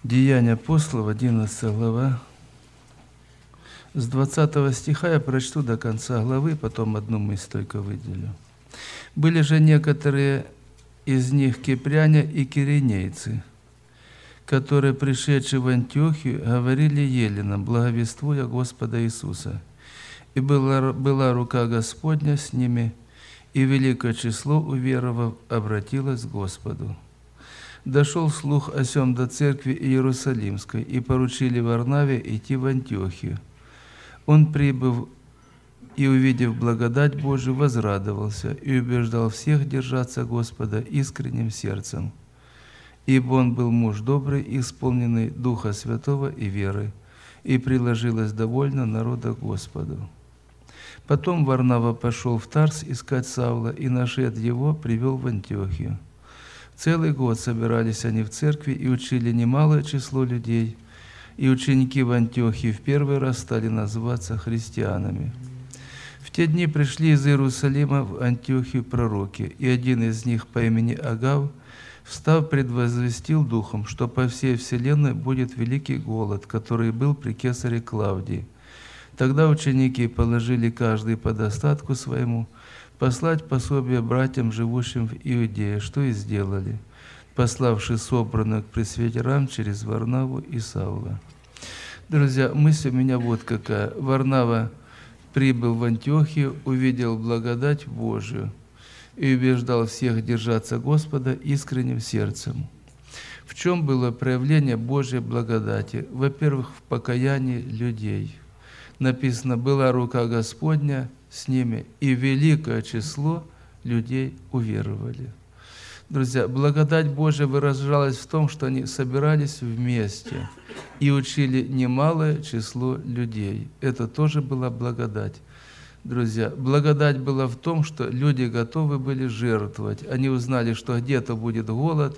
Деяния апостолов, 11 глава. С 20 стиха я прочту до конца главы, потом одну мысль только выделю. «Были же некоторые из них кипряне и киринейцы, которые, пришедшие в Антиохию, говорили еленам, благовествуя Господа Иисуса. И была рука Господня с ними, и великое число уверовав обратилось к Господу. Дошел слух о сем до церкви Иерусалимской, и поручили Варнаве идти в Антиохию. Он, прибыв и увидев благодать Божию, возрадовался и убеждал всех держаться Господа искренним сердцем. Ибо он был муж добрый, исполненный Духа Святого и веры, и приложилось довольно народа Господу. Потом Варнава пошел в Тарс искать Савла, и, нашед его, привел в Антиохию. Целый год собирались они в церкви и учили немалое число людей, и ученики в Антиохии в первый раз стали называться христианами. В те дни пришли из Иерусалима в Антиохию пророки, и один из них по имени Агав, встав, предвозвестил духом, что по всей вселенной будет великий голод, который был при кесаре Клавдии. Тогда ученики положили каждый по достатку своему послать пособие братьям, живущим в Иудее, что и сделали, пославши собранных к пресвитерам через Варнаву и Савла». Друзья, мысль у меня вот какая. Варнава прибыл в Антиохию, увидел благодать Божию и убеждал всех держаться Господа искренним сердцем. В чем было проявление Божьей благодати? Во-первых, в покаянии людей. Написано, была рука Господня с ними, и великое число людей уверовали. Друзья, благодать Божия выражалась в том, что они собирались вместе и учили немалое число людей. Это тоже была благодать. Друзья, благодать была в том, что люди готовы были жертвовать. Они узнали, что где-то будет голод,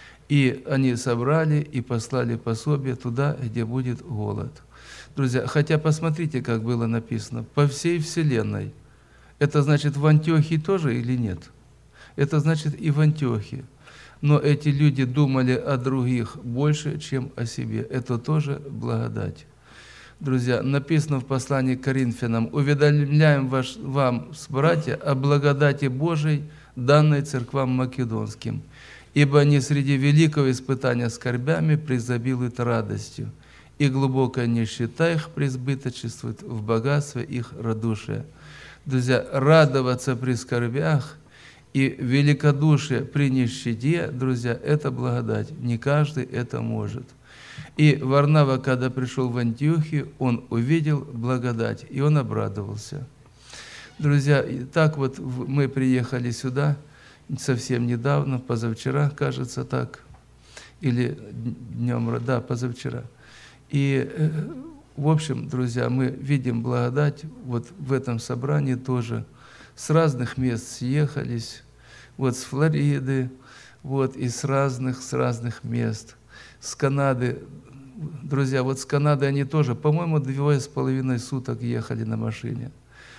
и они собрали и послали пособие туда, где будет голод. Друзья, хотя посмотрите, как было написано, по всей вселенной. Это значит в Антиохии тоже или нет? Это значит и в Антиохии. Но эти люди думали о других больше, чем о себе. Это тоже благодать. Друзья, написано в послании к Коринфянам: «Уведомляем вам, братья, о благодати Божией, данной церквам македонским, ибо они среди великого испытания скорбями преизобилуют радостью, и глубокая нищета их преизбыточествует в богатстве их радушия». Друзья, радоваться при скорбях и великодушие при нищете, друзья, это благодать. Не каждый это может. И Варнава, когда пришел в Антиохию, он увидел благодать, и он обрадовался. Друзья, так вот мы приехали сюда совсем недавно, позавчера, кажется, так, или днем, да, позавчера. И, в общем, друзья, мы видим благодать вот в этом собрании тоже. С разных мест съехались, вот с Флориды, вот и с разных мест. С Канады, друзья, вот с Канады они тоже, по-моему, 2,5 суток ехали на машине.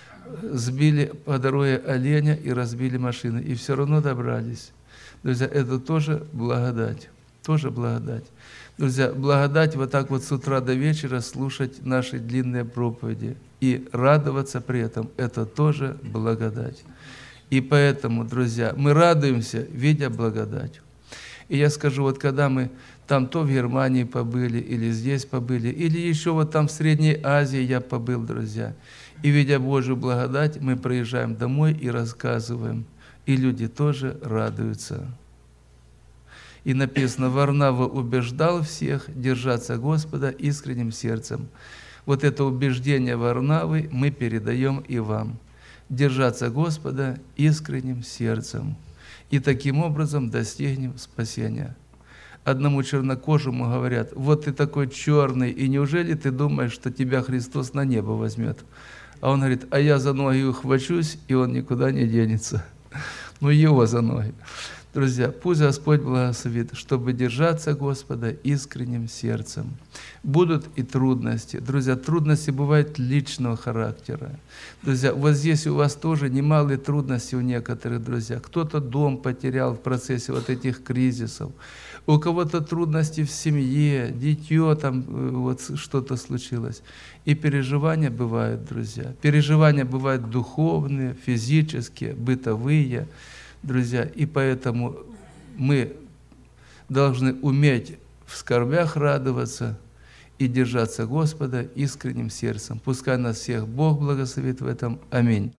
Сбили по дороге оленя и разбили машины, и все равно добрались. Друзья, это тоже благодать, тоже благодать. Друзья, благодать вот так вот с утра до вечера слушать наши длинные проповеди и радоваться при этом, это тоже благодать. И поэтому, друзья, мы радуемся, видя благодать. И я скажу, вот когда мы там то в Германии побыли, или здесь побыли, или еще вот там в Средней Азии я побыл, друзья, и видя Божью благодать, мы приезжаем домой и рассказываем, и люди тоже радуются. И написано, Варнава убеждал всех держаться Господа искренним сердцем. Вот это убеждение Варнавы мы передаем и вам. Держаться Господа искренним сердцем. И таким образом достигнем спасения. Одному чернокожему говорят: вот ты такой черный, и неужели ты думаешь, что тебя Христос на небо возьмет? А он говорит: а я за ноги ухвачусь, и он никуда не денется. Ну, его за ноги. Друзья, пусть Господь благословит, чтобы держаться Господа искренним сердцем. Будут и трудности. Друзья, трудности бывают личного характера. Друзья, вот здесь у вас тоже немалые трудности у некоторых, друзья. Кто-то дом потерял в процессе вот этих кризисов. у кого-то трудности в семье, дитё там вот что-то случилось. И переживания бывают, друзья. Переживания бывают духовные, физические, бытовые, друзья. И поэтому мы должны уметь в скорбях радоваться и держаться Господа искренним сердцем. Пускай нас всех Бог благословит в этом. Аминь.